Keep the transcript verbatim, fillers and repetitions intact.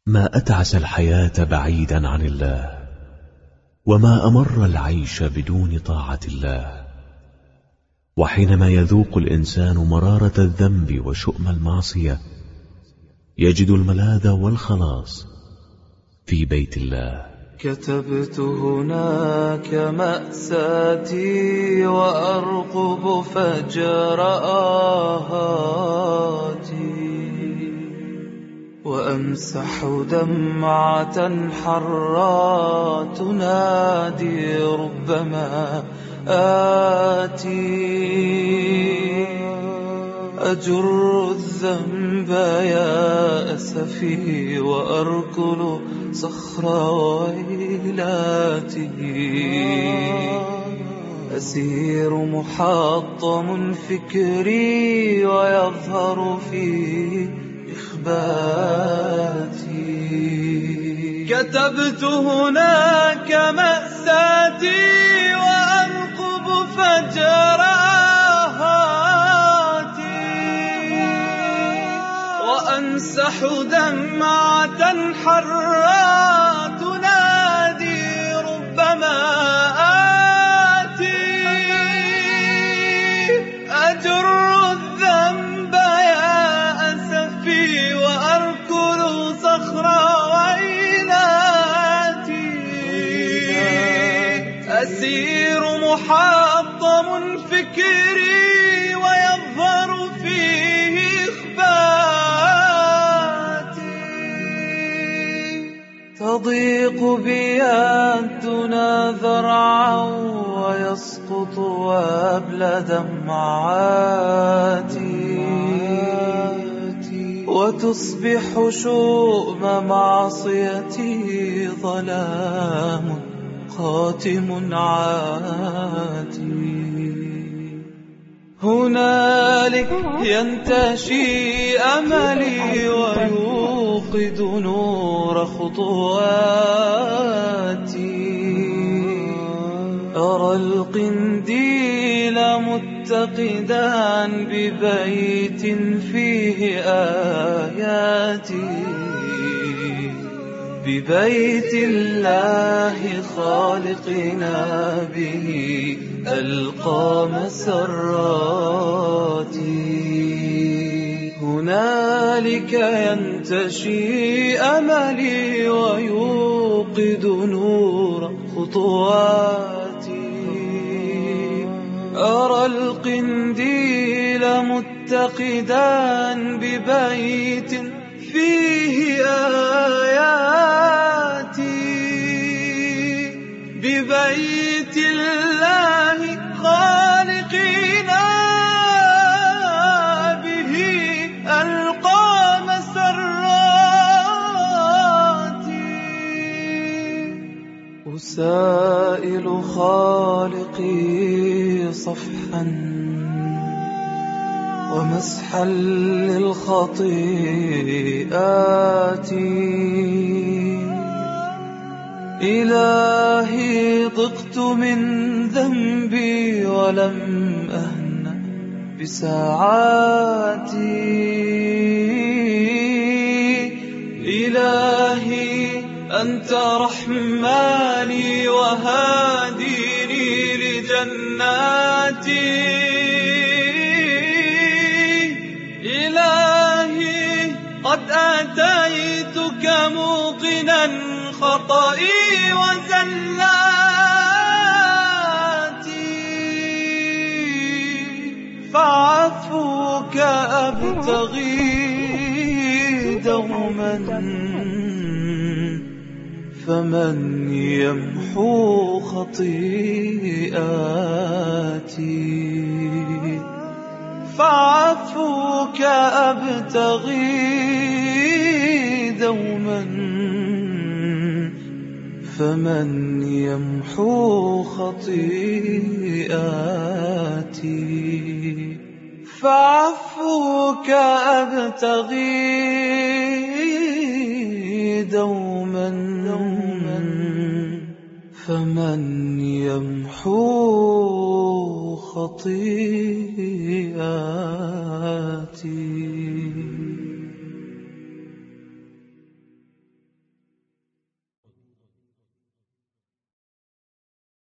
ما أتعس الحياة بعيدا عن الله، وما أمر العيش بدون طاعة الله. وحينما يذوق الإنسان مرارة الذنب وشؤم المعصية، يجد الملاذ والخلاص في بيت الله. كتبت هناك مأساتي وأرقب فجر آهاتي، وأمسح دمعة حرة تنادي ربما آتي. أجر الذنب يا أسفي وأركل صخر ويلاتي. أسير محطم فكري ويظهر في إخباتي. كتبت هناك مأساتي وأرقب فجر وأمسح دمعة حرة تنادي ربما آتي. أجر الذنب يا أسفي وأركل صخر ويلاتي. أسير محطم فكري ويظهر فيه إخباتي. تضيق بي الدنا ذرعا ويسقط وابل دمعاتي، وتصبح شؤم معصيتي ظلام قاتم عاتي. هنالك ينتشي أملي ويوقد نور خطواتي. أرى القنديل متقدا ببيت فيه آياتي، ببيت الله خالقنا به ألقى مسراتي. هنالك ينتشي أملي ويوقد نور خطواتي. أرى القنديل متقدا ببيت فيه آياتي، ببيت الله خالقنا به ألقى مسراتي. أسائل خالقي صفحا ومسحا للخطيئات. إلهي ضقت من ذنبي ولم أهنأ بساعاتي. إلهي أنت رحماني وهاديني لجناتي. إلهي قد أتيتك موقنا خطئي وزلاتي، فعفوك أبتغي دوما، فمن يمحو خطيئاتي. فعفوك أبتغي دوما، فمن يمحو خطيئاتي. فعفوك أبتغي دوما، فمن يمحو خطيئاتي.